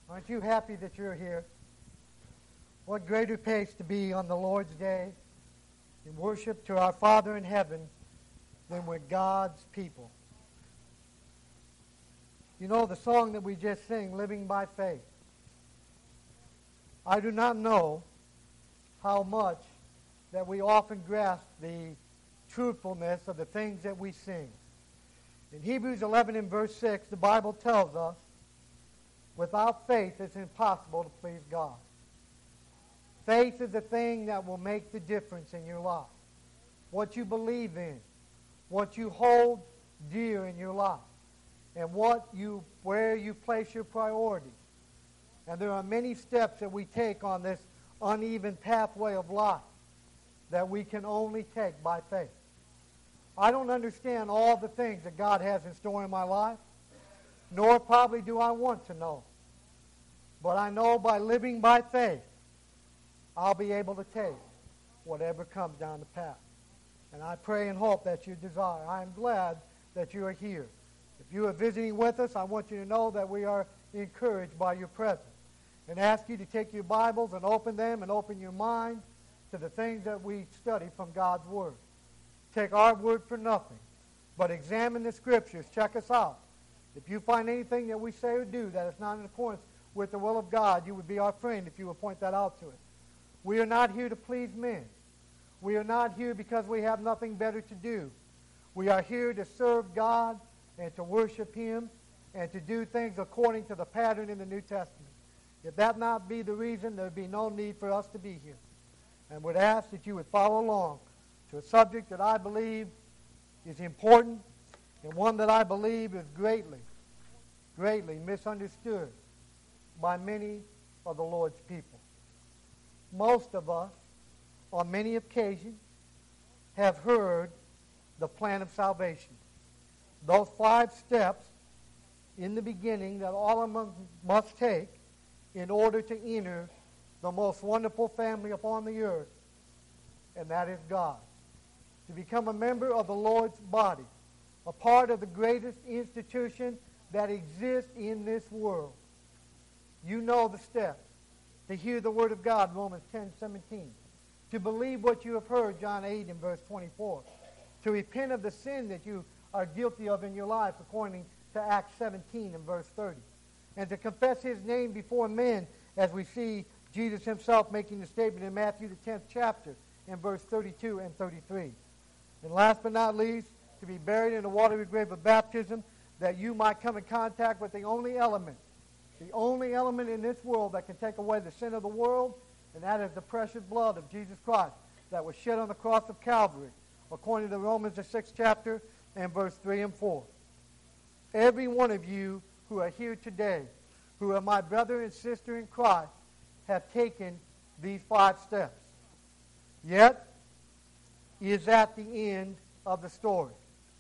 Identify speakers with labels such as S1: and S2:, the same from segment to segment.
S1: Aren't you happy that you're here? What greater place to be on the Lord's day in worship to our Father in heaven than with God's people. You know the song that we just sang, Living by Faith. I do not know how much that we often grasp the truthfulness of the things that we sing. In Hebrews 11 and verse 6, the Bible tells us, without faith it's impossible to please God. Faith is the thing that will make the difference in your life. What you believe in, what you hold dear in your life, and where you place your priorities. And there are many steps that we take on this uneven pathway of life that we can only take by faith. I don't understand all the things that God has in store in my life, nor probably do I want to know. But I know by living by faith, I'll be able to take whatever comes down the path. And I pray and hope that you desire. I am glad that you are here. If you are visiting with us, I want you to know that we are encouraged by your presence. And ask you to take your Bibles and open them and open your mind to the things that we study from God's Word. Take our word for nothing, but examine the Scriptures. Check us out. If you find anything that we say or do that is not in accordance with the will of God, you would be our friend if you would point that out to us. We are not here to please men. We are not here because we have nothing better to do. We are here to serve God and to worship Him and to do things according to the pattern in the New Testament. If that not be the reason, there would be no need for us to be here. And would ask that you would follow along to a subject that I believe is important and one that I believe is greatly, greatly misunderstood by many of the Lord's people. Most of us, on many occasions, have heard the plan of salvation. Those 5 steps in the beginning that all of us must take in order to enter the most wonderful family upon the earth, and that is God. To become a member of the Lord's body, a part of the greatest institution that exists in this world. You know the steps. To hear the Word of God, Romans 10:17. To believe what you have heard, John 8 and verse 24. To repent of the sin that you are guilty of in your life, according to Acts 17 and verse 30. And to confess His name before men, as we see Jesus Himself making the statement in Matthew the 10th chapter in verse 32 and 33. And last but not least, to be buried in the watery grave of baptism, that you might come in contact with the only element in this world that can take away the sin of the world, and that is the precious blood of Jesus Christ that was shed on the cross of Calvary, according to Romans the 6th chapter and verse 3 and 4. Every one of you who are here today, who are my brother and sister in Christ, have taken these 5 steps. Yet, is at the end of the story.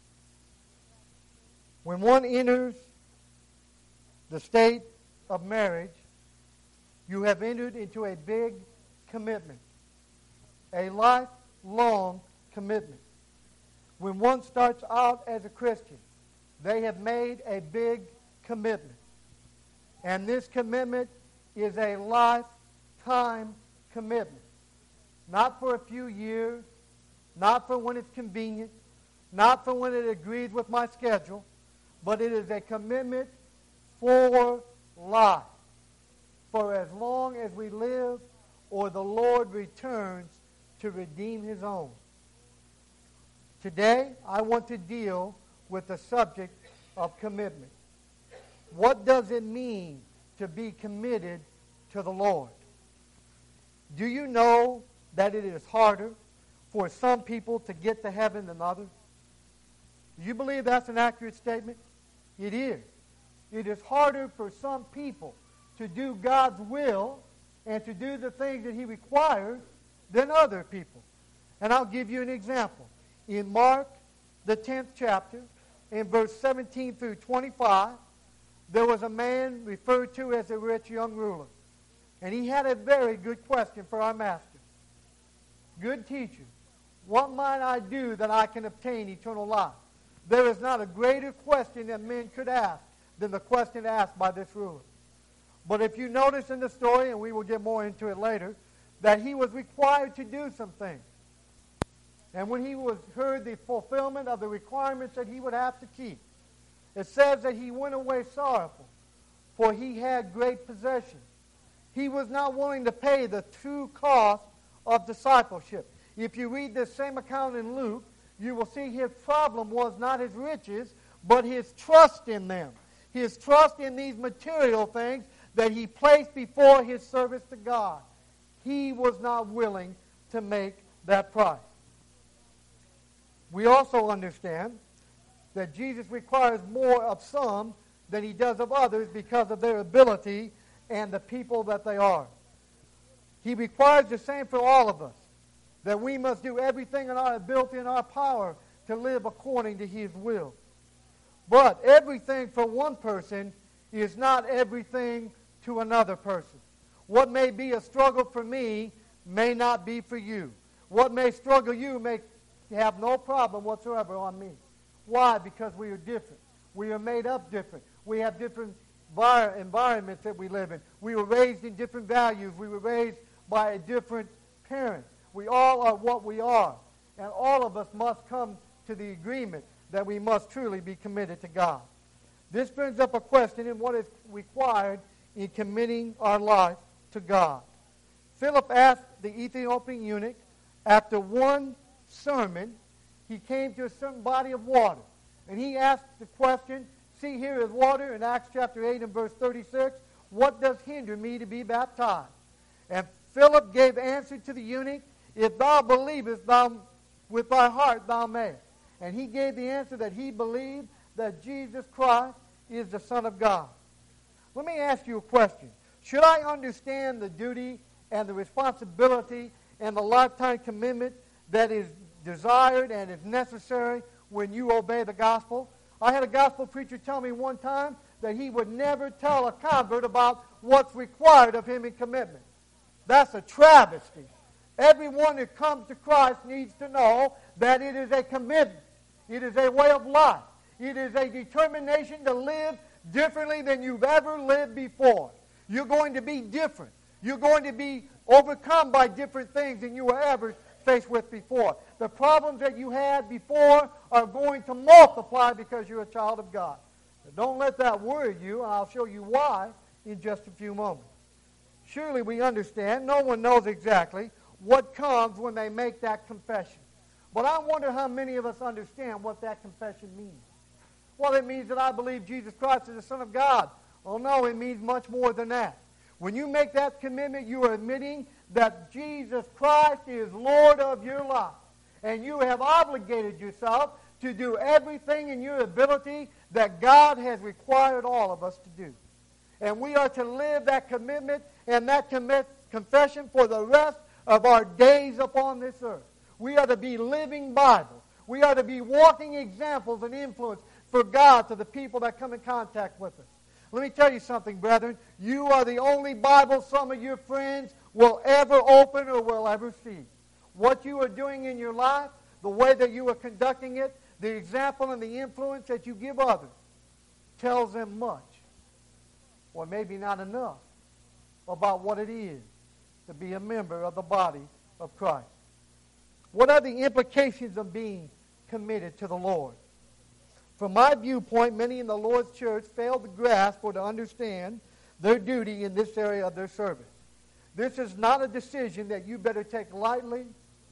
S1: When one enters the state of marriage, you have entered into a big commitment, a lifelong commitment. When one starts out as a Christian, they have made a big commitment. And this commitment is a lifetime commitment. Not for a few years, not for when it's convenient, not for when it agrees with my schedule, but it is a commitment for life, for as long as we live or the Lord returns to redeem His own. Today, I want to deal with the subject of commitment. What does it mean to be committed to the Lord? Do you know that it is harder for some people to get to heaven than others? Do you believe that's an accurate statement? It is. It is harder for some people to do God's will and to do the things that He requires than other people. And I'll give you an example. In Mark, the 10th chapter, in verse 17 through 25, there was a man referred to as a rich young ruler. And he had a very good question for our master. Good teacher, what might I do that I can obtain eternal life? There is not a greater question that men could ask than the question asked by this ruler. But if you notice in the story, and we will get more into it later, that he was required to do some things. And when he heard the fulfillment of the requirements that he would have to keep, it says that he went away sorrowful, for he had great possessions. He was not willing to pay the true cost of discipleship. If you read this same account in Luke, you will see his problem was not his riches, but his trust in them. His trust in these material things that he placed before his service to God. He was not willing to make that price. We also understand that Jesus requires more of some than he does of others because of their ability and the people that they are. He requires the same for all of us, that we must do everything in our ability and our power to live according to his will. But everything for one person is not everything to another person. What may be a struggle for me may not be for you. What may struggle you may have no problem whatsoever on me. Why? Because we are different. We are made up different. We have different environments that we live in. We were raised in different values. We were raised by a different parent. We all are what we are. And all of us must come to the agreement that we must truly be committed to God. This brings up a question in what is required in committing our life to God. Philip asked the Ethiopian eunuch, after one sermon, he came to a certain body of water. And he asked the question, see here is water in Acts chapter 8 and verse 36, what does hinder me to be baptized? And Philip gave answer to the eunuch, if thou believest thou with thy heart thou mayest. And he gave the answer that he believed that Jesus Christ is the Son of God. Let me ask you a question. Should I understand the duty and the responsibility and the lifetime commitment that is desired and is necessary when you obey the gospel? I had a gospel preacher tell me one time that he would never tell a convert about what's required of him in commitment. That's a travesty. Everyone that comes to Christ needs to know that it is a commitment. It is a way of life. It is a determination to live differently than you've ever lived before. You're going to be different. You're going to be overcome by different things than you were ever faced with before. The problems that you had before are going to multiply because you're a child of God. Now, don't let that worry you, and I'll show you why in just a few moments. Surely we understand, no one knows exactly what comes when they make that confession. But I wonder how many of us understand what that confession means. Well, it means that I believe Jesus Christ is the Son of God. Oh no, it means much more than that. When you make that commitment, you are admitting that Jesus Christ is Lord of your life. And you have obligated yourself to do everything in your ability that God has required all of us to do. And we are to live that commitment and that confession for the rest of our days upon this earth. We are to be living Bibles. We are to be walking examples and influence for God to the people that come in contact with us. Let me tell you something, brethren. You are the only Bible some of your friends will ever open or will ever see. What you are doing in your life, the way that you are conducting it, the example and the influence that you give others tells them much, or maybe not enough, about what it is to be a member of the body of Christ. What are the implications of being committed to the Lord? From my viewpoint, many in the Lord's church fail to grasp or to understand their duty in this area of their service. This is not a decision that you better take lightly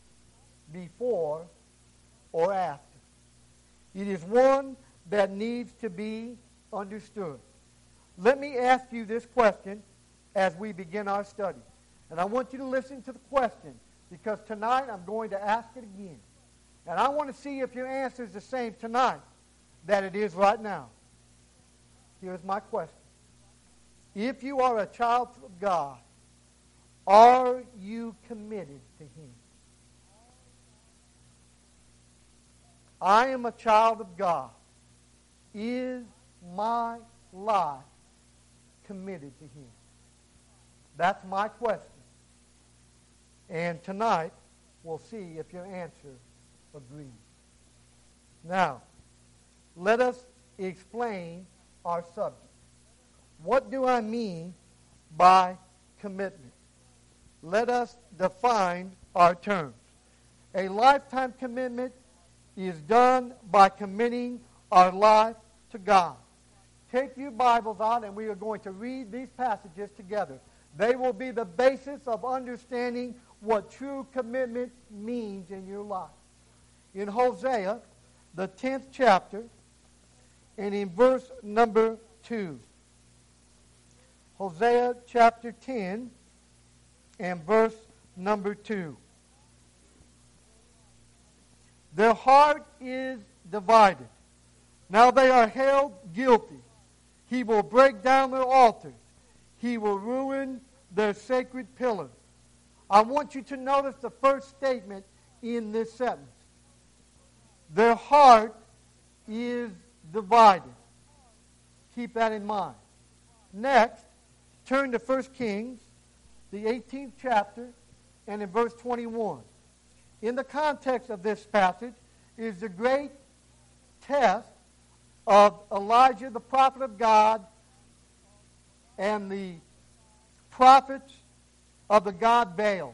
S1: before or after. It is one that needs to be understood. Let me ask you this question as we begin our study. And I want you to listen to the question because tonight I'm going to ask it again. And I want to see if your answer is the same tonight that it is right now. Here's my question. If you are a child of God, are you committed to Him? I am a child of God. Is my life committed to Him? That's my question. And tonight, we'll see if your answer agrees. Now, let us explain our subject. What do I mean by commitment. Let us define our terms. A lifetime commitment is done by committing our life to God. Take your Bibles out and we are going to read these passages together. They will be the basis of understanding what true commitment means in your life. In Hosea, the 10th chapter, and in verse number 2. Hosea chapter 10 and verse number 2. Their heart is divided. Now they are held guilty. He will break down their altars. He will ruin their sacred pillars. I want you to notice the first statement in this sentence. Their heart is divided. Keep that in mind. Next, turn to 1 Kings, the 18th chapter, and in verse 21. In the context of this passage is the great test of Elijah, the prophet of God, and the prophets of the god Baal.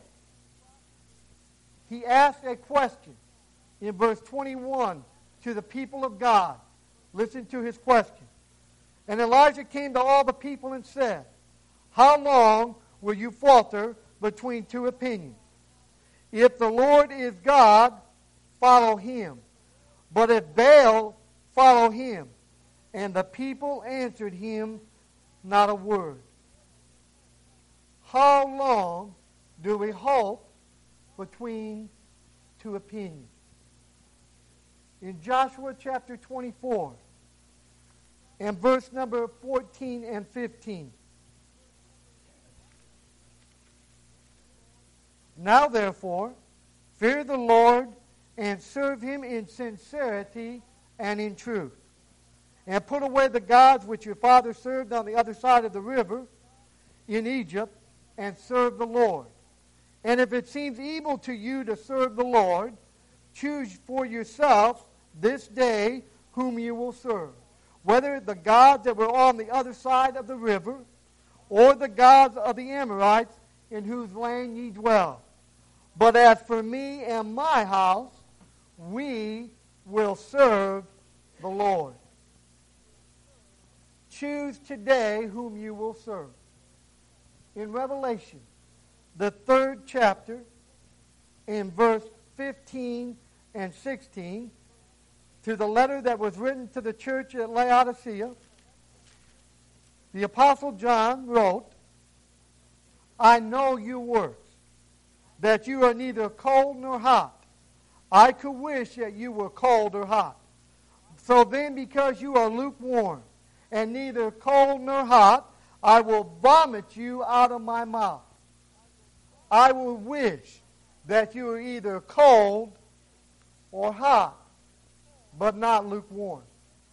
S1: He asked a question in verse 21 to the people of God. Listen to his question. And Elijah came to all the people and said, how long will you falter between two opinions? If the Lord is God, follow him. But if Baal, follow him. And the people answered him not a word. How long do we halt between two opinions? In Joshua chapter 24 and verse number 14 and 15. Now therefore, fear the Lord and serve him in sincerity and in truth. And put away the gods which your father served on the other side of the river in Egypt, and serve the Lord. And if it seems evil to you to serve the Lord, choose for yourselves this day whom you will serve, whether the gods that were on the other side of the river, or the gods of the Amorites in whose land ye dwell. But as for me and my house, we will serve the Lord. Choose today whom you will serve. In Revelation, the 3rd chapter, in verse 15 and 16, to the letter that was written to the church at Laodicea, the Apostle John wrote, I know your works, that you are neither cold nor hot. I could wish that you were cold or hot. So then, because you are lukewarm, and neither cold nor hot, I will vomit you out of my mouth. I will wish that you are either cold or hot, but not lukewarm.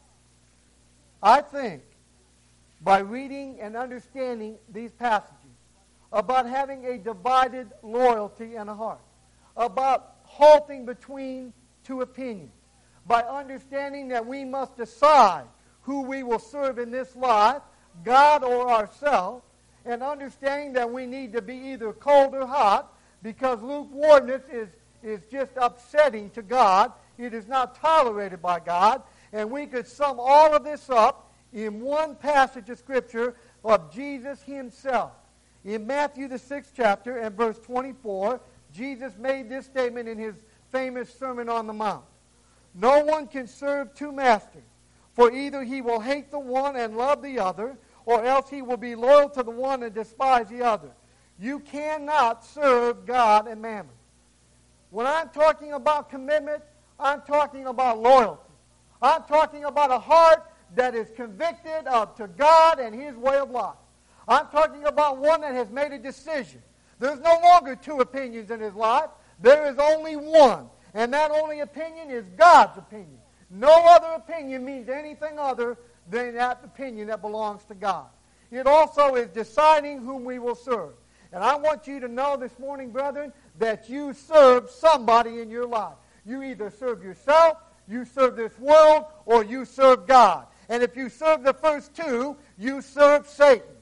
S1: I think by reading and understanding these passages about having a divided loyalty in a heart, about halting between two opinions, by understanding that we must decide who we will serve in this life, God or ourselves, and understanding that we need to be either cold or hot, because lukewarmness is just upsetting to God. It is not tolerated by God. And we could sum all of this up in one passage of Scripture of Jesus himself. In Matthew the 6th chapter and verse 24, Jesus made this statement in his famous Sermon on the Mount. No one can serve two masters, for either he will hate the one and love the other, or else he will be loyal to the one and despise the other. You cannot serve God and mammon. When I'm talking about commitment, I'm talking about loyalty. I'm talking about a heart that is convicted to God and his way of life. I'm talking about one that has made a decision. There's no longer two opinions in his life. There is only one. And that only opinion is God's opinion. No other opinion means anything other than that opinion that belongs to God. It also is deciding whom we will serve. And I want you to know this morning, brethren, that you serve somebody in your life. You either serve yourself, you serve this world, or you serve God. And if you serve the first two, you serve Satan.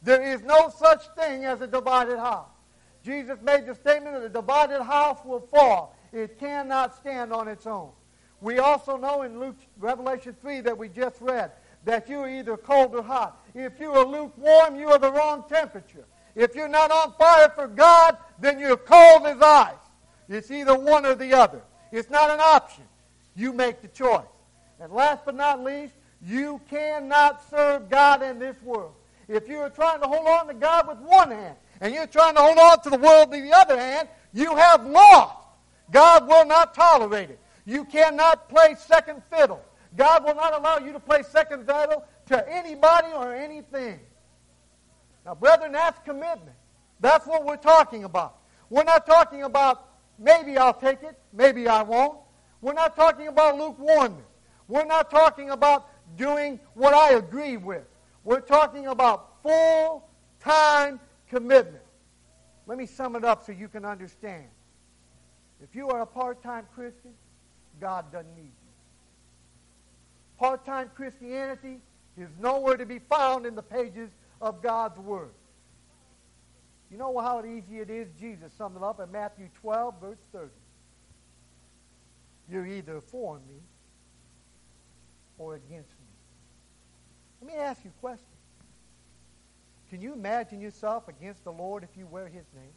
S1: There is no such thing as a divided house. Jesus made the statement that a divided house will fall. It cannot stand on its own. We also know in Revelation 3 that we just read that you are either cold or hot. If you are lukewarm, you are the wrong temperature. If you're not on fire for God, then you're cold as ice. It's either one or the other. It's not an option. You make the choice. And last but not least, you cannot serve God in this world. If you're trying to hold on to God with one hand and you're trying to hold on to the world with the other hand, you have lost. God will not tolerate it. You cannot play second fiddle. God will not allow you to play second fiddle to anybody or anything. Now, brethren, that's commitment. That's what we're talking about. We're not talking about maybe I'll take it, maybe I won't. We're not talking about lukewarmness. We're not talking about doing what I agree with. We're talking about full-time commitment. Let me sum it up so you can understand. If you are a part-time Christian, God doesn't need you. Part-time Christianity is nowhere to be found in the pages of God's Word. You know how easy it is? Jesus summed it up in Matthew 12, verse 30. You're either for me or against me. Let me ask you a question. Can you imagine yourself against the Lord if you wear His name?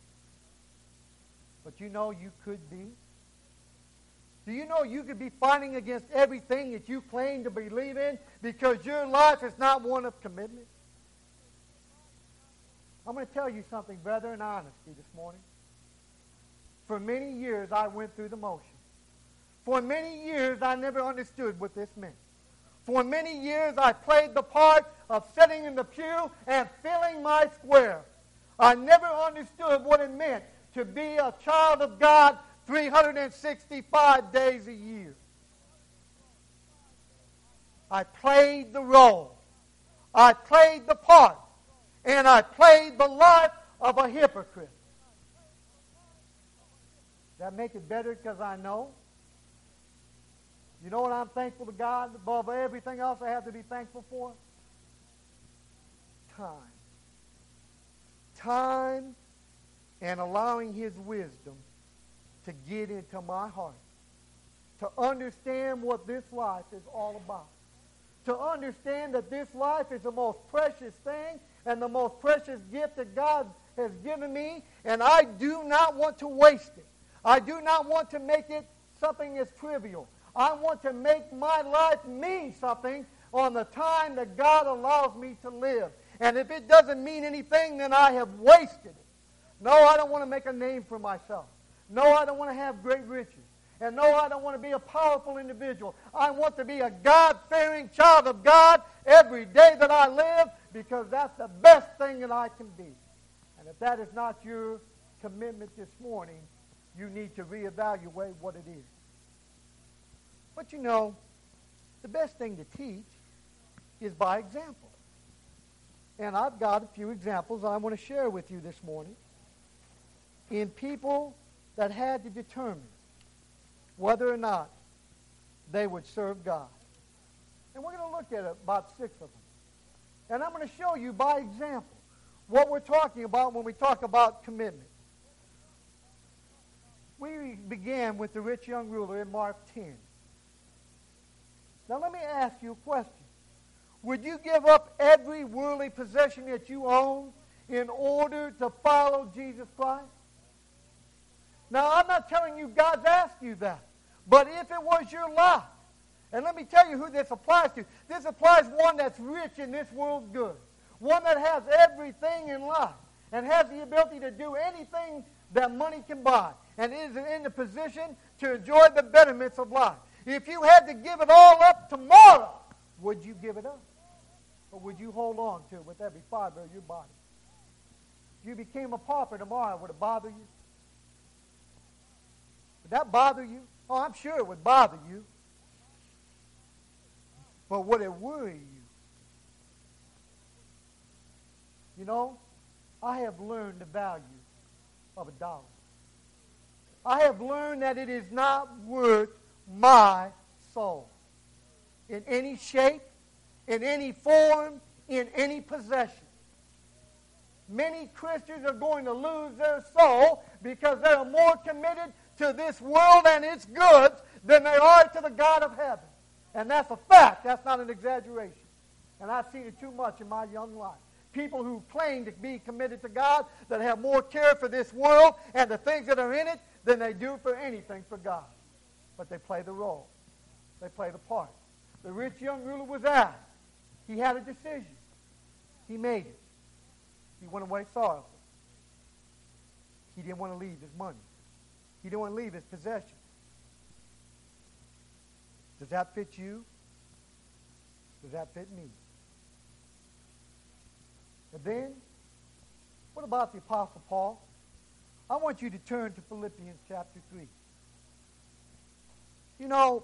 S1: But you know you could be. Do you know you could be fighting against everything that you claim to believe in because your life is not one of commitment? I'm going to tell you something, brother, in honesty this morning. For many years, I went through the motions. For many years, I never understood what this meant. For many years, I played the part of sitting in the pew and filling my square. I never understood what it meant to be a child of God 365 days a year. I played the role. I played the part. And I played the life of a hypocrite. Does that make it better because I know? You know what I'm thankful to God above everything else I have to be thankful for? Time. Time and allowing His wisdom to get into my heart. To understand what this life is all about. To understand that this life is the most precious thing and the most precious gift that God has given me, and I do not want to waste it. I do not want to make it something that's trivial. I want to make my life mean something on the time that God allows me to live. And if it doesn't mean anything, then I have wasted it. No, I don't want to make a name for myself. No, I don't want to have great riches. And no, I don't want to be a powerful individual. I want to be a God-fearing child of God every day that I live, because that's the best thing that I can be. And if that is not your commitment this morning, you need to reevaluate what it is. But you know, the best thing to teach is by example. And I've got a few examples I want to share with you this morning in people that had to determine whether or not they would serve God. And we're going to look at about 6 of them. And I'm going to show you by example what we're talking about when we talk about commitment. We began with the rich young ruler in Mark 10. Now let me ask you a question. Would you give up every worldly possession that you own in order to follow Jesus Christ? Now, I'm not telling you God's asked you that. But if it was your life, and let me tell you who this applies to. This applies one that's rich in this world's goods. One that has everything in life and has the ability to do anything that money can buy and is in the position to enjoy the betterments of life. If you had to give it all up tomorrow, would you give it up? Or would you hold on to it with every fiber of your body? If you became a pauper tomorrow, would it bother you? Would that bother you? Oh, I'm sure it would bother you. But would it worry you? You know, I have learned the value of $1. I have learned that it is not worth my soul. In any shape, in any form, in any possession. many Christians are going to lose their soul because they are more committed to this world and its goods than they are to the God of heaven. And that's a fact. That's not an exaggeration. And I've seen it too much in my young life. People who claim to be committed to God that have more care for this world and the things that are in it than they do for anything for God. But they play the role. They play the part. The rich young ruler was asked. He had a decision. He made it. He went away sorrowful. He didn't want to leave his money. He didn't want to leave his possessions. Does that fit you? Does that fit me? And then, what about the Apostle Paul? I want you to turn to Philippians chapter 3. You know,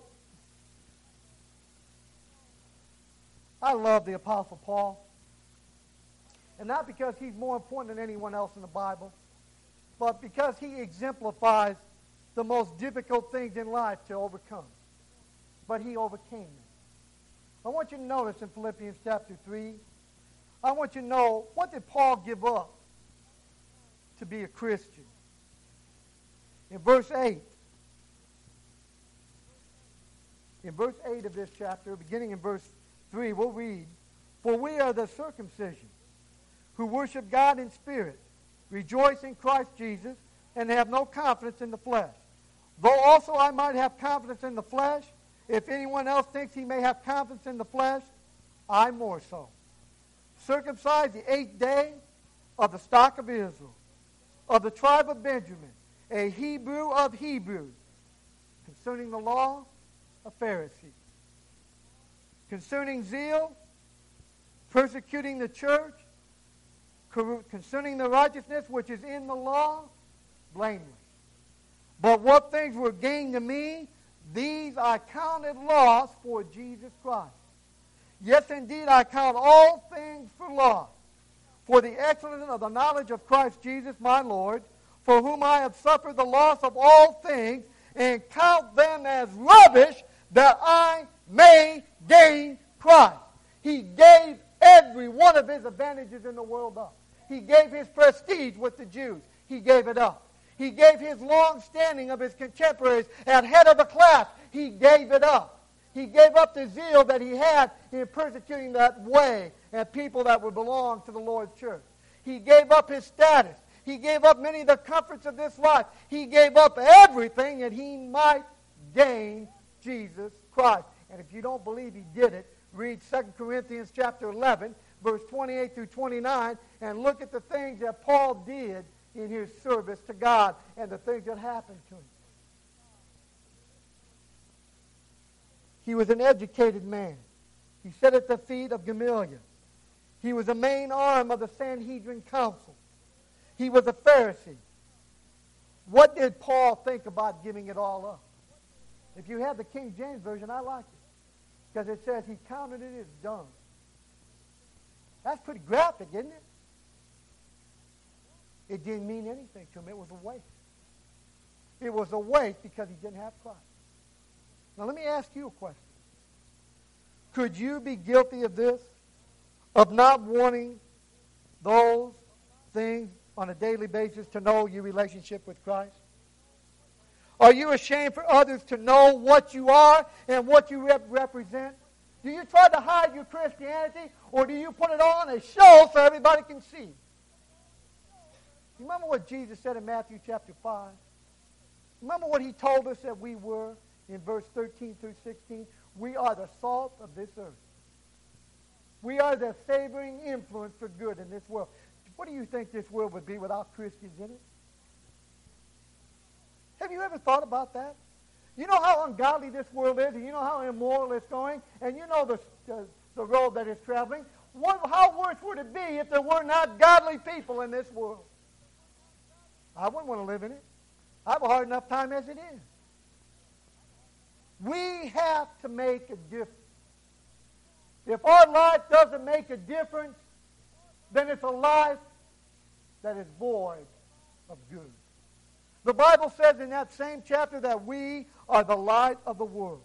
S1: I love the Apostle Paul. And not because he's more important than anyone else in the Bible, but because he exemplifies the most difficult things in life to overcome. But he overcame them. I want you to notice in Philippians chapter 3, I want you to know, what did Paul give up to be a Christian? In verse 8. In verse 8 of this chapter, beginning in verse 3, we'll read, "For we are the circumcision, who worship God in spirit, rejoice in Christ Jesus, and have no confidence in the flesh. Though also I might have confidence in the flesh, if anyone else thinks he may have confidence in the flesh, I more so. Circumcised the 8th day of the stock of Israel, of the tribe of Benjamin, a Hebrew of Hebrews, concerning the law, a Pharisee. Concerning zeal, persecuting the church, concerning the righteousness which is in the law, blameless. But what things were gained to me, these I counted loss for Jesus Christ. Yes, indeed, I count all things for loss, for the excellence of the knowledge of Christ Jesus my Lord, for whom I have suffered the loss of all things, and count them as rubbish, that I may gain Christ." He gave every one of his advantages in the world up. He gave his prestige with the Jews. He gave it up. He gave his long standing of his contemporaries at head of the class. He gave it up. He gave up the zeal that he had in persecuting that way and people that would belong to the Lord's church. He gave up his status. He gave up many of the comforts of this life. He gave up everything that he might gain Jesus Christ. And if you don't believe he did it, read 2 Corinthians chapter 11, verse 28 through 29, and look at the things that Paul did in his service to God and the things that happened to him. He was an educated man. He sat at the feet of Gamaliel. He was a main arm of the Sanhedrin Council. He was a Pharisee. What did Paul think about giving it all up? If you have the King James Version, I like it, because it says he counted it as dung. That's pretty graphic, isn't it? It didn't mean anything to him. It was a waste. It was a waste because he didn't have Christ. Now let me ask you a question. Could you be guilty of this? Of not wanting those things on a daily basis to know your relationship with Christ? Are you ashamed for others to know what you are and what you represent? Do you try to hide your Christianity, or do you put it on a show so everybody can see? You remember what Jesus said in Matthew chapter 5? Remember what he told us that we were in verse 13 through 16? We are the salt of this earth. We are the savoring influence for good in this world. What do you think this world would be without Christians in it? Have you ever thought about that? You know how ungodly this world is, and you know how immoral it's going, and you know the road that it's traveling. How worse would it be if there were not godly people in this world? I wouldn't want to live in it. I have a hard enough time as it is. We have to make a difference. If our life doesn't make a difference, then it's a life that is void of good. The Bible says in that same chapter that we are the light of the world.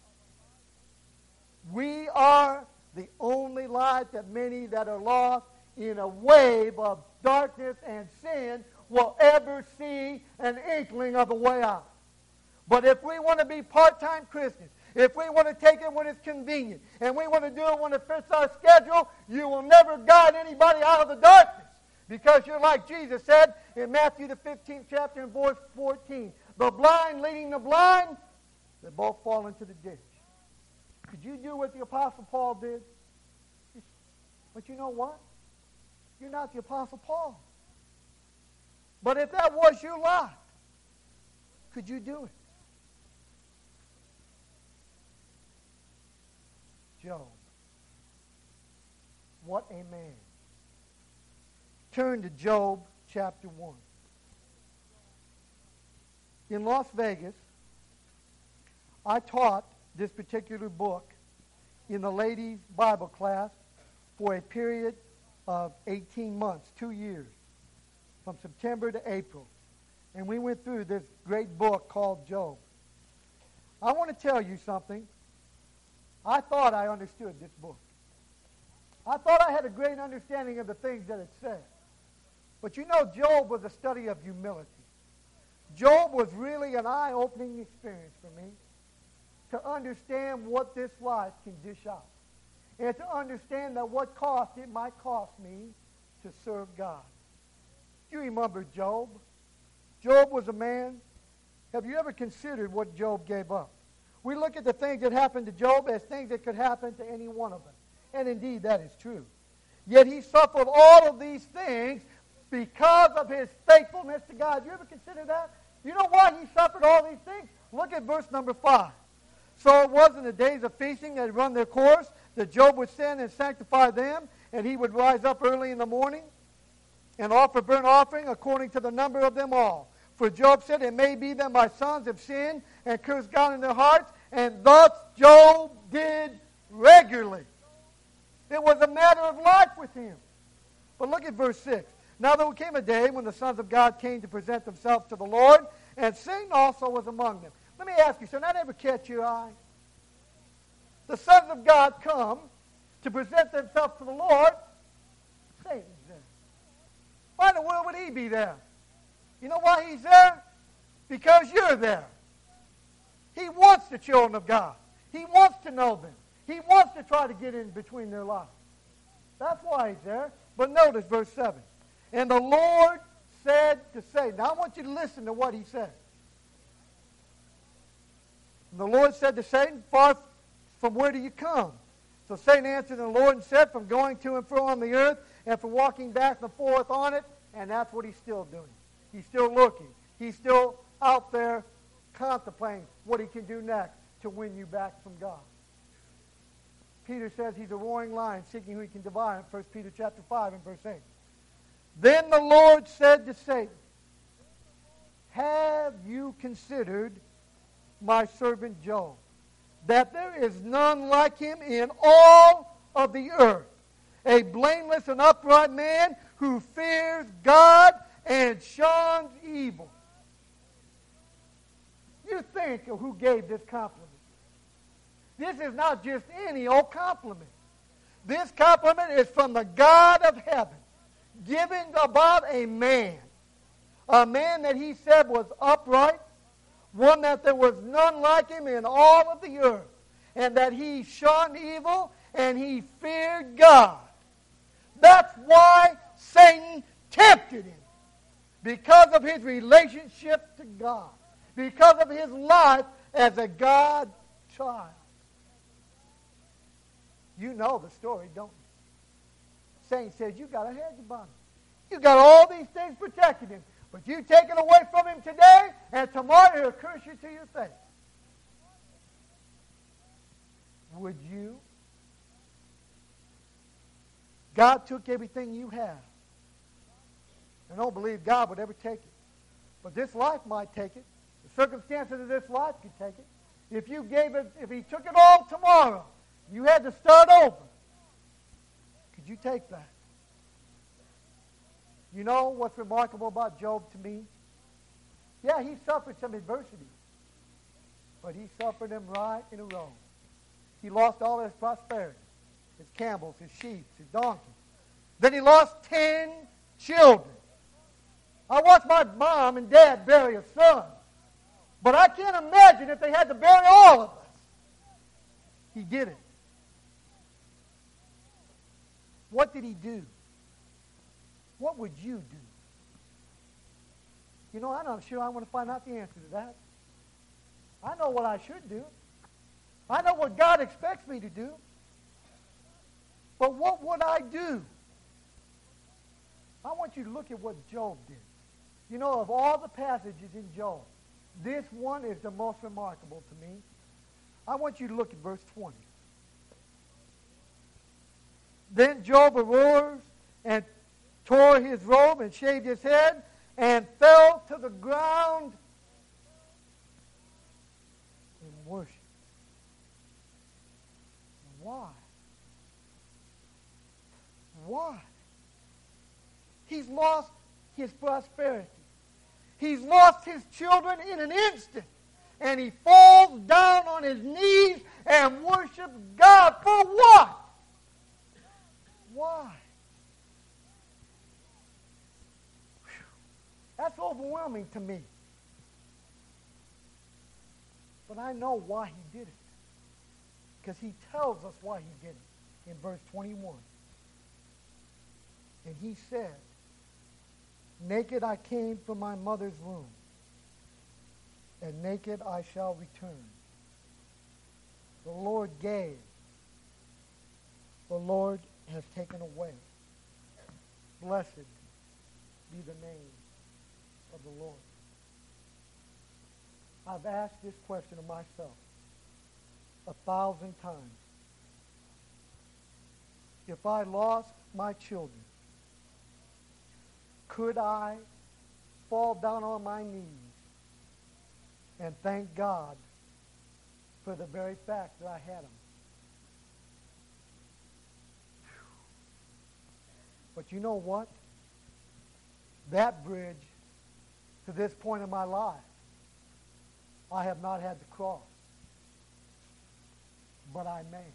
S1: We are the only light that many that are lost in a wave of darkness and sin will ever see an inkling of a way out. But if we want to be part-time Christians, if we want to take it when it's convenient, and we want to do it when it fits our schedule, you will never guide anybody out of the darkness. Because you're like Jesus said in Matthew the 15th chapter and verse 14. The blind leading the blind, they both fall into the ditch. Could you do what the Apostle Paul did? But you know what? You're not the Apostle Paul. But if that was your lot, could you do it? Job. What a man. Turn to Job chapter 1. In Las Vegas, I taught this particular book in the ladies' Bible class for a period of 18 months, 2 years, from September to April. And we went through this great book called Job. I want to tell you something. I thought I understood this book. I thought I had a great understanding of the things that it said. But you know, Job was a study of humility. Job was really an eye-opening experience for me to understand what this life can dish out. And to understand that what cost it might cost me to serve God. You remember Job? Job was a man. Have you ever considered what Job gave up? We look at the things that happened to Job as things that could happen to any one of us. And indeed, that is true. Yet he suffered all of these things because of his faithfulness to God. You ever consider that? You know why he suffered all these things? Look at verse number 5. So it was in the days of feasting that had run their course, that Job would sin and sanctify them, and he would rise up early in the morning and offer burnt offering according to the number of them all. For Job said, it may be that my sons have sinned and cursed God in their hearts, and thus Job did regularly. It was a matter of life with him. But look at verse 6. Now there came a day when the sons of God came to present themselves to the Lord, and Satan also was among them. Let me ask you, shall that ever catch your eye? The sons of God come to present themselves to the Lord. Satan's there. Why in the world would he be there? You know why he's there? Because you're there. He wants the children of God. He wants to know them. He wants to try to get in between their lives. That's why he's there. But notice verse 7. And the Lord said to Satan. Now I want you to listen to what he said. And the Lord said to Satan, far from where do you come? So Satan answered the Lord and said, from going to and fro on the earth and from walking back and forth on it. And that's what he's still doing. He's still looking. He's still out there contemplating what he can do next to win you back from God. Peter says he's a roaring lion seeking who he can devour in 1 Peter chapter 5 and verse 8. Then the Lord said to Satan, have you considered my servant Job, that there is none like him in all of the earth, a blameless and upright man who fears God and shuns evil. You think of who gave this compliment. This is not just any old compliment. This compliment is from the God of heaven, given about a man that he said was upright, one that there was none like him in all of the earth, and that he shunned evil and he feared God. That's why Satan tempted him, because of his relationship to God, because of his life as a God child. You know the story, don't you? Satan says, you got a hedge about him. You got all these things protecting him. But you take it away from him today, and tomorrow he'll curse you to your face. Would you? God took everything you have. I don't believe God would ever take it. But this life might take it. The circumstances of this life could take it. If you gave it, if he took it all tomorrow, you had to start over. Could you take that? You know what's remarkable about Job to me? Yeah, he suffered some adversity. But he suffered them right in a row. He lost all his prosperity. His camels, his sheep, his donkeys. Then he lost 10 children. I watched my mom and dad bury a son. But I can't imagine if they had to bury all of us. He did it. What did he do? What would you do? You know, I'm not sure I want to find out the answer to that. I know what I should do. I know what God expects me to do. But what would I do? I want you to look at what Job did. You know, of all the passages in Job, this one is the most remarkable to me. I want you to look at verse 20. Then Job arose and tore his robe and shaved his head and fell to the ground in worship. Why? Why? He's lost his prosperity. He's lost his children in an instant. And he falls down on his knees and worships God for what? Why? Whew. That's overwhelming to me. But I know why he did it. Because he tells us why he did it in verse 21. And he said, naked I came from my mother's womb, and naked I shall return. The Lord gave. The Lord has taken away. Blessed be the name of the Lord. I've asked this question of myself 1,000 times. If I lost my children, could I fall down on my knees and thank God for the very fact that I had them? But you know what? That bridge to this point in my life, I have not had to cross. But I may.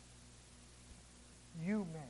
S1: You may.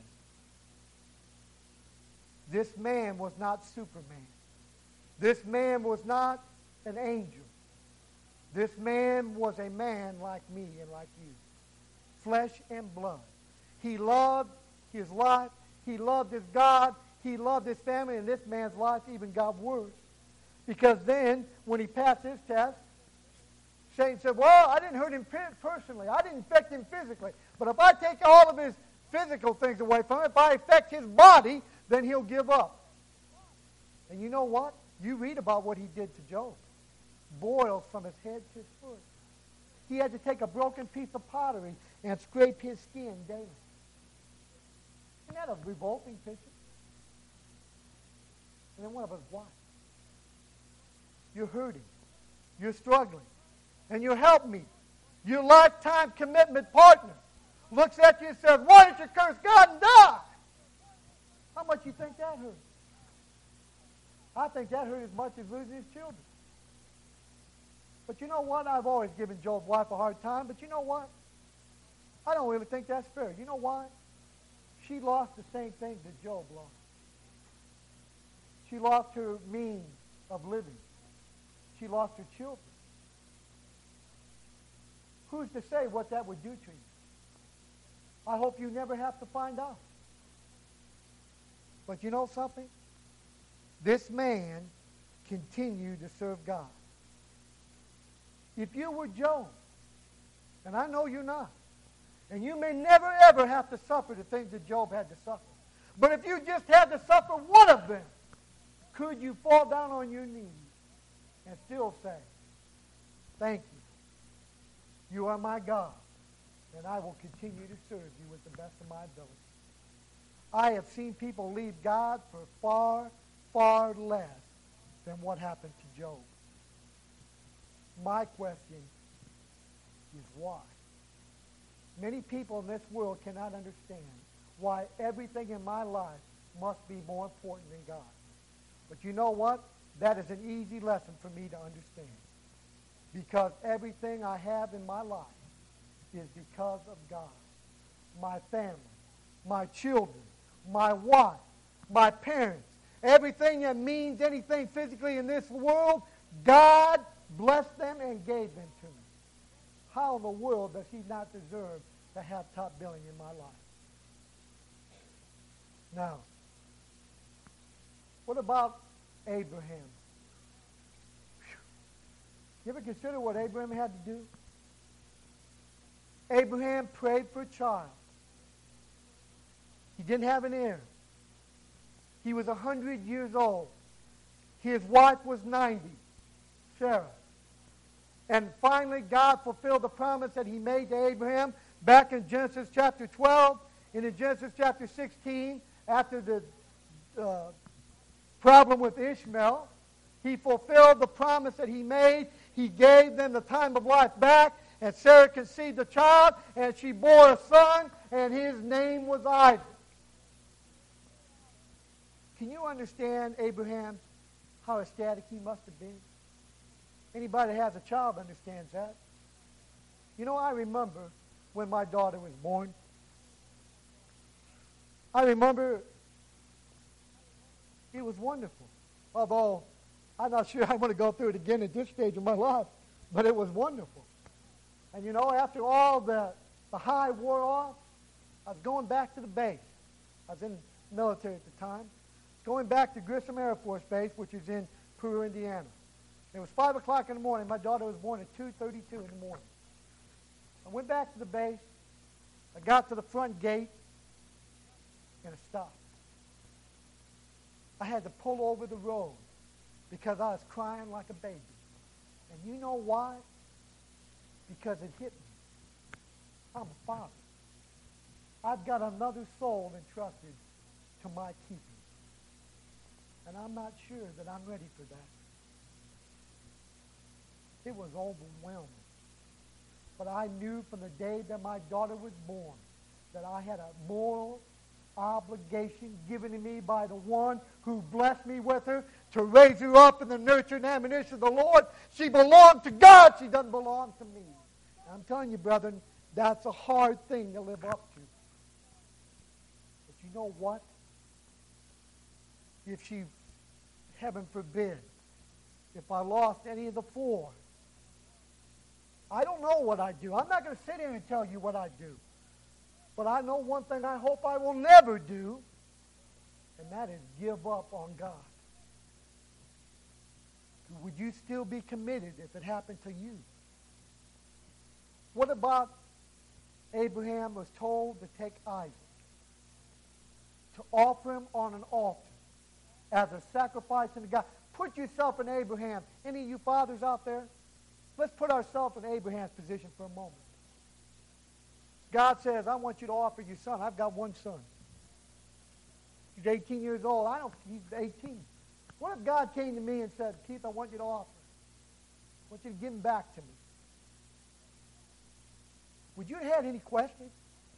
S1: This man was not Superman. This man was not an angel. This man was a man like me and like you. Flesh and blood. He loved his life. He loved his God. He loved his family. And this man's life even got worse. Because then, when he passed his test, Satan said, well, I didn't hurt him personally. I didn't infect him physically. But if I take all of his physical things away from him, if I affect his body, then he'll give up. And you know what? You read about what he did to Job. Boils from his head to his foot. He had to take a broken piece of pottery and scrape his skin daily. Isn't that a revolting picture? And then one of us, why? You're hurting. You're struggling. And your helpmeet, your lifetime commitment partner, looks at you and says, why don't you curse God and die? How much you think that hurt? I think that hurt as much as losing his children. But you know what? I've always given Job's wife a hard time, but you know what? I don't really think that's fair. You know why? She lost the same thing that Job lost. She lost her means of living. She lost her children. Who's to say what that would do to you? I hope you never have to find out. But you know something? This man continued to serve God. If you were Job, and I know you're not, and you may never ever have to suffer the things that Job had to suffer, but if you just had to suffer one of them, could you fall down on your knees and still say, thank you. You are my God, and I will continue to serve you with the best of my ability. I have seen people leave God for far, far less than what happened to Job. My question is why? Many people in this world cannot understand why everything in my life must be more important than God. But you know what? That is an easy lesson for me to understand. Because everything I have in my life is because of God. My family, my children, my wife, my parents, everything that means anything physically in this world, God blessed them and gave them to me. How in the world does he not deserve to have top billing in my life? Now, what about Abraham? You ever consider what Abraham had to do? Abraham prayed for a child. He didn't have an heir. He was 100 years old. His wife was 90, Sarah. And finally, God fulfilled the promise that he made to Abraham back in Genesis chapter 12. And in Genesis chapter 16, after the problem with Ishmael, he fulfilled the promise that he made. He gave them the time of life back, and Sarah conceived a child, and she bore a son, and his name was Isaac. Can you understand, Abraham, how ecstatic he must have been? Anybody that has a child understands that. You know, I remember when my daughter was born. I remember it was wonderful. Although I'm not sure I want to go through it again at this stage of my life, but it was wonderful. And you know, after all the high wore off, I was going back to the base. I was in the military at the time. Going back to Grissom Air Force Base, which is in Peru, Indiana. It was 5 o'clock in the morning. My daughter was born at 2:32 in the morning. I went back to the base. I got to the front gate, and it stopped. I had to pull over the road because I was crying like a baby. And you know why? Because it hit me. I'm a father. I've got another soul entrusted to my keeping. And I'm not sure that I'm ready for that. It was overwhelming. But I knew from the day that my daughter was born that I had a moral obligation given to me by the one who blessed me with her to raise her up in the nurture and admonition of the Lord. She belonged to God. She doesn't belong to me. And I'm telling you, brethren, that's a hard thing to live up to. But you know what? If she, heaven forbid, if I lost any of the four, I don't know what I'd do. I'm not going to sit here and tell you what I'd do. But I know one thing I hope I will never do, and that is give up on God. Would you still be committed if it happened to you? What about Abraham was told to take Isaac, to offer him on an altar as a sacrifice unto God? Put yourself in Abraham. Any of you fathers out there? Let's put ourselves in Abraham's position for a moment. God says, I want you to offer your son. I've got one son. He's 18 years old. He's 18. What if God came to me and said, Keith, I want you to offer. I want you to give him back to me. Would you have had any questions?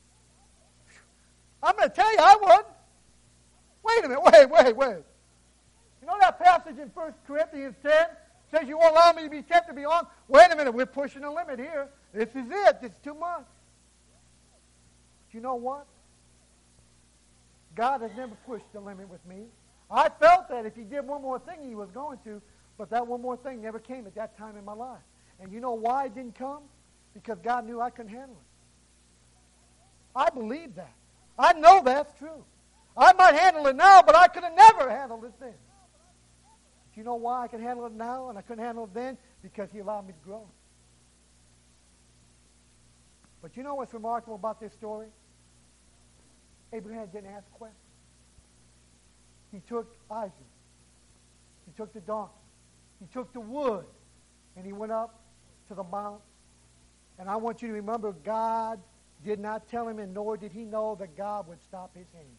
S1: I'm going to tell you I would. Wait a minute. Wait. You know that passage in 1 Corinthians 10 says you won't allow me to be tempted beyond? Wait a minute. We're pushing the limit here. This is it. This is too much. But you know what? God has never pushed the limit with me. I felt that if he did one more thing, he was going to, but that one more thing never came at that time in my life. And you know why it didn't come? Because God knew I couldn't handle it. I believe that. I know that's true. I might handle it now, but I could have never handled it then. But you know why I can handle it now and I couldn't handle it then? Because he allowed me to grow. But you know what's remarkable about this story? Abraham didn't ask questions. He took Isaac. He took the donkey. He took the wood. And he went up to the mount. And I want you to remember, God did not tell him, and nor did he know that God would stop his hand.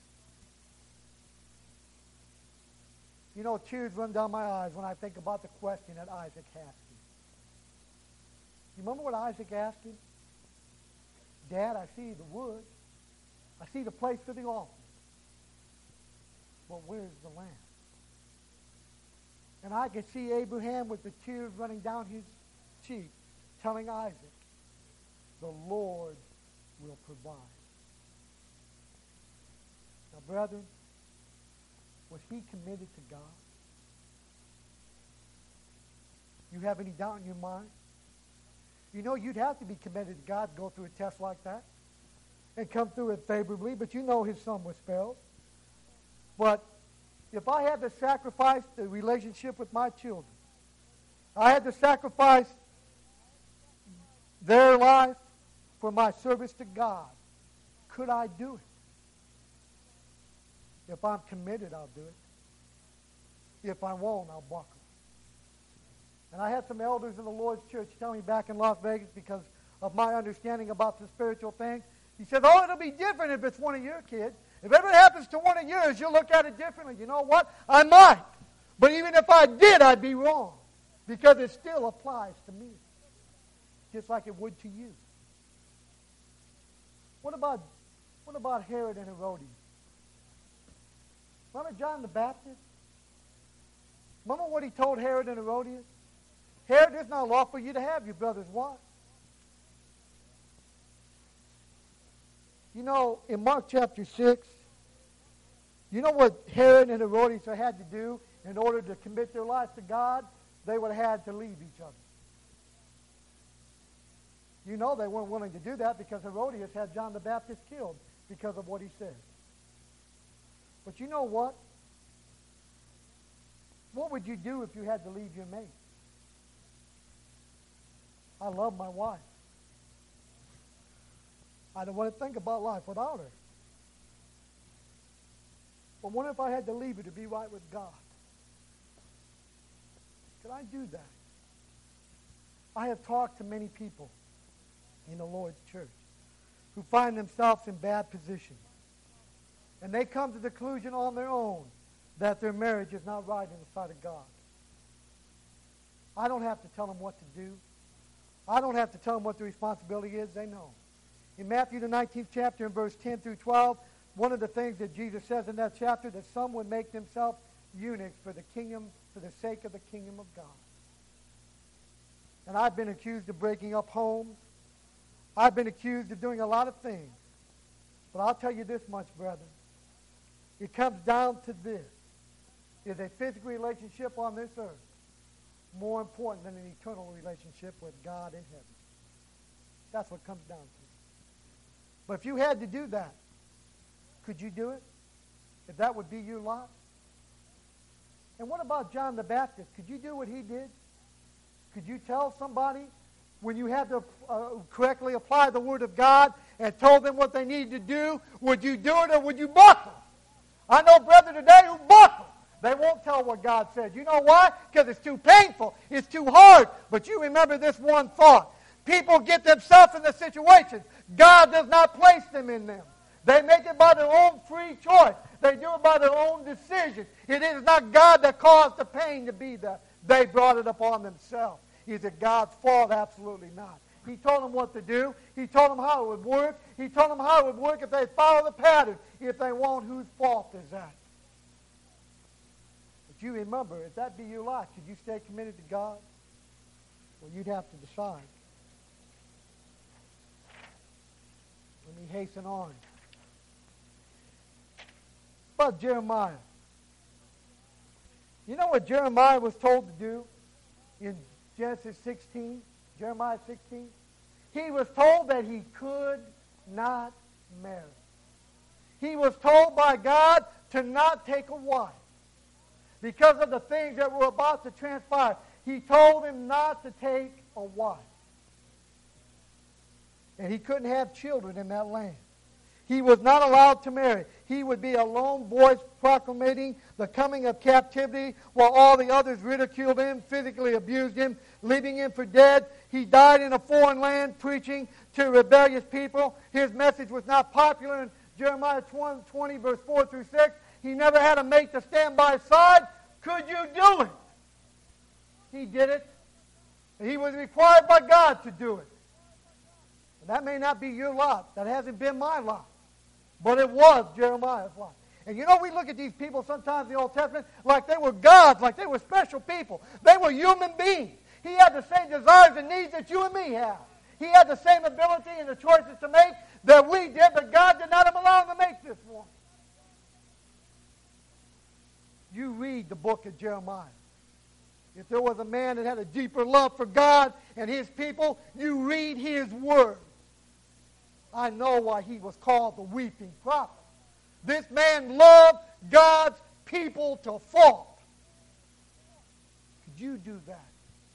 S1: You know, tears run down my eyes when I think about the question that Isaac asked him. You remember what Isaac asked him? Dad, I see the wood. I see the place for the altar. But where's the lamb? And I can see Abraham with the tears running down his cheek, telling Isaac, the Lord will provide. Now, brethren, was he committed to God? You have any doubt in your mind? You know, you'd have to be committed to God to go through a test like that and come through it favorably, but you know his son was spared. But if I had to sacrifice the relationship with my children, I had to sacrifice their life for my service to God, could I do it? If I'm committed, I'll do it. If I won't, I'll buckle. And I had some elders in the Lord's church tell me back in Las Vegas, because of my understanding about the spiritual things, he said, oh, it'll be different if it's one of your kids. If ever it happens to one of yours, you'll look at it differently. You know what? I might. But even if I did, I'd be wrong, because it still applies to me, just like it would to you. What about Herod and Herodias? Remember John the Baptist? Remember what he told Herod and Herodias? Herod, it's not lawful for you to have your brother's wife. You know, in Mark chapter 6, you know what Herod and Herodias had to do in order to commit their lives to God? They would have had to leave each other. You know they weren't willing to do that, because Herodias had John the Baptist killed because of what he said. But you know what? What would you do if you had to leave your mate? I love my wife. I don't want to think about life without her. But what if I had to leave her to be right with God? Could I do that? I have talked to many people in the Lord's church who find themselves in bad positions. And they come to the conclusion on their own that their marriage is not right in the sight of God. I don't have to tell them what to do. I don't have to tell them what the responsibility is. They know. In Matthew the 19th chapter, in verse 10 through 12, one of the things that Jesus says in that chapter, that some would make themselves eunuchs for the kingdom, for the sake of the kingdom of God. And I've been accused of breaking up homes. I've been accused of doing a lot of things. But I'll tell you this much, brethren. It comes down to this. Is a physical relationship on this earth more important than an eternal relationship with God in heaven? That's what it comes down to. But if you had to do that, could you do it? If that would be your lot? And what about John the Baptist? Could you do what he did? Could you tell somebody when you had to correctly apply the Word of God and told them what they needed to do? Would you do it, or would you buckle? I know brethren today who buckle. They won't tell what God said. You know why? Because it's too painful. It's too hard. But you remember this one thought. People get themselves in the situations. God does not place them in them. They make it by their own free choice. They do it by their own decision. It is not God that caused the pain to be there. They brought it upon themselves. Is it God's fault? Absolutely not. He told them what to do. He told them how it would work. He told them how it would work if they follow the pattern. If they won't, whose fault is that? But you remember, if that be your life, should you stay committed to God? Well, you'd have to decide. Let me hasten on. About Jeremiah. You know what Jeremiah was told to do in Genesis 16? Jeremiah 16? He was told that he could not marry. He was told by God to not take a wife because of the things that were about to transpire. He told him not to take a wife. And he couldn't have children in that land. He was not allowed to marry. He would be a lone voice proclaiming the coming of captivity while all the others ridiculed him, physically abused him, leaving him for dead. He died in a foreign land preaching to rebellious people. His message was not popular in Jeremiah 20, verse 4 through 6. He never had a mate to stand by his side. Could you do it? He did it. He was required by God to do it. And that may not be your lot. That hasn't been my lot. But it was Jeremiah's lot. And you know, we look at these people sometimes in the Old Testament like they were gods, like they were special people. They were human beings. He had the same desires and needs that you and me have. He had the same ability and the choices to make that we did, but God did not allow him to make this one. you read the book of Jeremiah. If there was a man that had a deeper love for God and his people, you read his words. I know why he was called the weeping prophet. This man loved God's people to fault. Could you do that?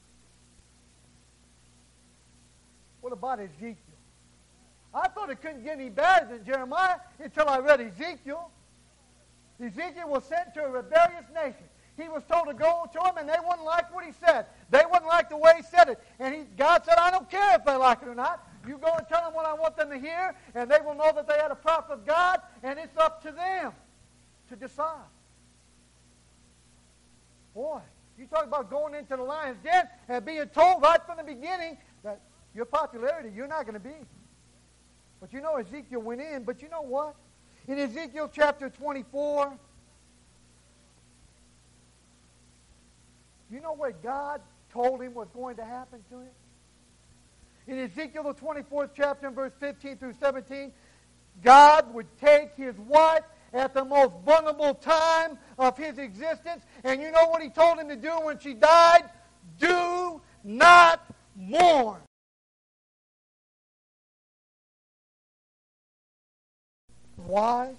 S1: What about Ezekiel? I thought it couldn't get any better than Jeremiah until I read Ezekiel. Ezekiel was sent to a rebellious nation. He was told to go to them, and they wouldn't like what he said. They wouldn't like the way he said it. And God said, I don't care if they like it or not. You go and tell them what I want them to hear, and they will know that they had a prophet of God, and it's up to them to decide. Boy, you talk about going into the lion's den and being told right from the beginning that your popularity, you're not going to be. But you know, Ezekiel went in, but you know what? In Ezekiel chapter 24, you know what God told him was going to happen to him? In Ezekiel the 24th chapter, in verse 15 through 17, God would take his wife at the most vulnerable time of his existence, and you know what he told him to do when she died? Do not mourn. Why?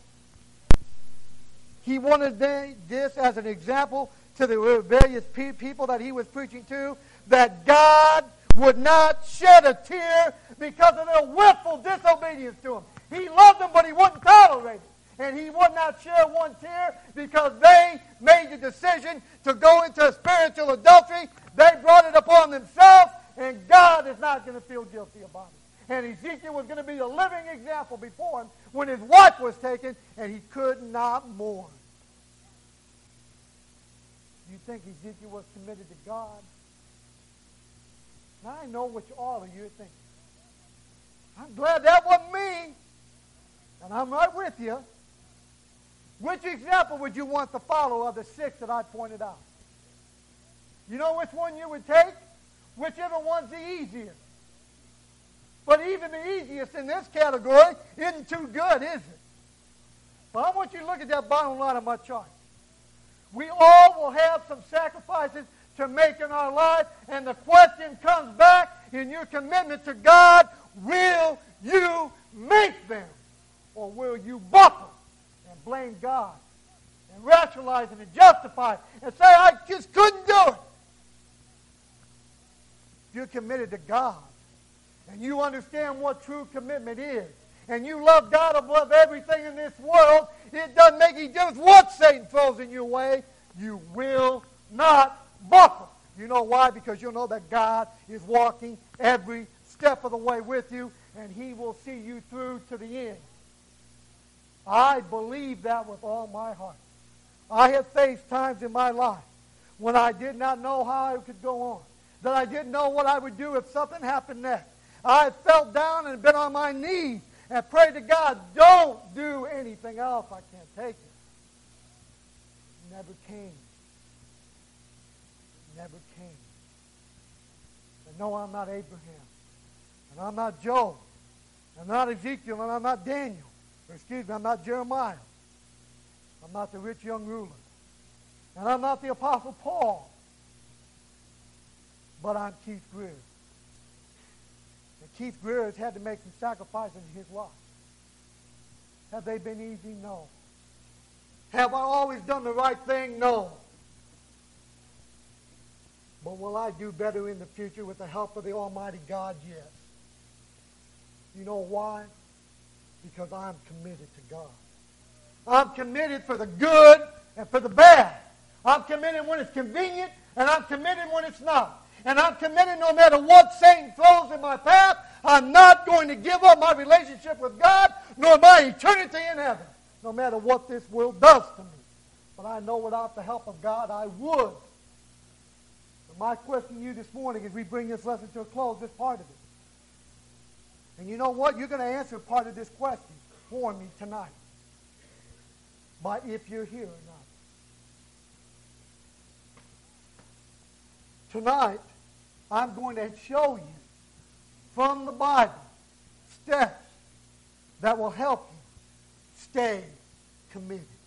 S1: He wanted this as an example to the rebellious people that he was preaching to, that God would not shed a tear because of their willful disobedience to him. He loved them, but he wouldn't tolerate it. And he would not shed one tear because they made the decision to go into spiritual adultery. They brought it upon themselves, and God is not going to feel guilty about it. And Ezekiel was going to be a living example before him when his wife was taken, and he could not mourn. Do you think Ezekiel was committed to God? Now I know what all of you are thinking. I'm glad that wasn't me. And I'm right with you. Which example would you want to follow of the six that I pointed out? You know which one you would take? Whichever one's the easiest. But even the easiest in this category isn't too good, is it? But I want you to look at that bottom line of my chart. We all will have some sacrifices to make in our life, and the question comes back in your commitment to God, will you make them? Or will you buckle and blame God and rationalize it and justify it and say, I just couldn't do it? If you're committed to God, and you understand what true commitment is, and you love God above everything in this world, it doesn't make any difference what Satan throws in your way, you will not buckle. You know why? Because you know that God is walking every step of the way with you, and he will see you through to the end. I believe that with all my heart. I have faced times in my life when I did not know how I could go on, that I didn't know what I would do if something happened next. I felt down and been on my knees and prayed to God, don't do anything else. I can't take it. It never came. It never came. And no, I'm not Abraham. And I'm not Job. I'm not Ezekiel, and I'm not Daniel. Or excuse me, I'm not Jeremiah. I'm not the rich young ruler. And I'm not the Apostle Paul. But I'm Keith Greer. And Keith Greer has had to make some sacrifices in his life. Have they been easy? No. Have I always done the right thing? No. But will I do better in the future with the help of the Almighty God? Yes. You know why? Because I'm committed to God. I'm committed for the good and for the bad. I'm committed when it's convenient, and I'm committed when it's not. And I'm committed no matter what Satan throws in my path. I'm not going to give up my relationship with God, nor my eternity in heaven, no matter what this world does to me. But I know without the help of God, I would. So my question to you this morning, as we bring this lesson to a close, this part of it. And you know what? You're going to answer part of this question for me tonight. By if you're here or not. Tonight, I'm going to show you from the Bible steps that will help you stay committed.